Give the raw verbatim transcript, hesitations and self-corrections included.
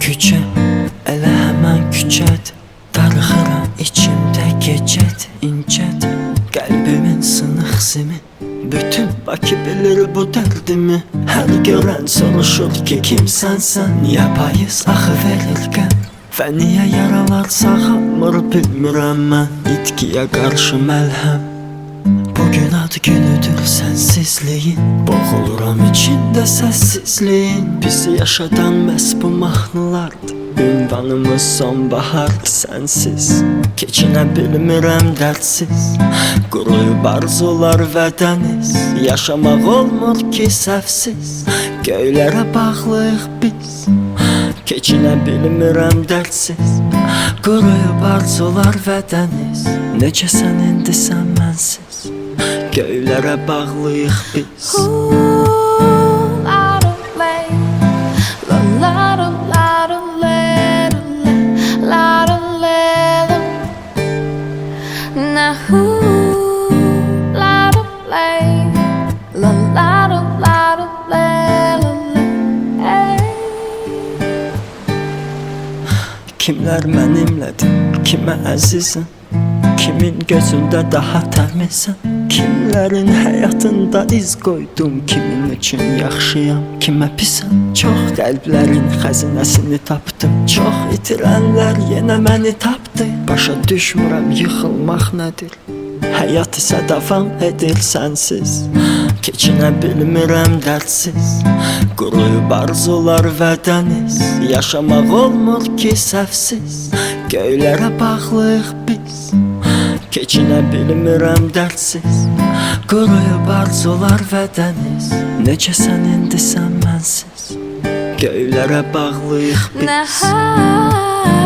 küçə, elə həmən küçəd. Darıxıram içimdə gecəd, incəd. Qəlbimin sınıq simi, bütün Bakı bilir bu dərdimi. Hər görən soruşur ki kimsən sən, niyə payız axı verir qəm? Və niyə yaralar sağalmır bilmirəm mən, itkiyə qarşı məlhəm. Bugün ad günüdür sənsizliyin, boğuluram içində səssizliyin. Bizi yaşadan məhz bu mahnılardır, ünvanımız sonbahardır sənsiz. Keçinə bilmirəm dərdsiz, quruyub arzular və dəniz. Yaşamaq olmur ki səhvsiz, göylərə bağlıyıq biz. Keçinə bilmirəm dərdsiz, quruyub arzular və dəniz. Necəsən indi sən mənsiz, göylərə bağlıyıq biz. Kimlər mənimlədir, kimə əzizəm, kimin gözündə daha təmizəm. Kimlərin həyatında iz qoydum, kimin üçün yaxşıyam, kimə pisəm. Çox qəlblərin xəzinəsini tapdım, çox itirənlər yenə məni tapdı. Başa düşmürəm yıxılmaq nədir, həyat isə davam edir sənsiz. Keçinə bilmirəm dərdsiz, quruyub arzular və dəniz. Yaşamaq olmur ki səhvsiz, göylərə bağlıyıq biz. Keçinə bilmirəm dərdsiz, quruyub arzular və dəniz. Necəsən indi sən mənsiz, göylərə bağlıyıq biz.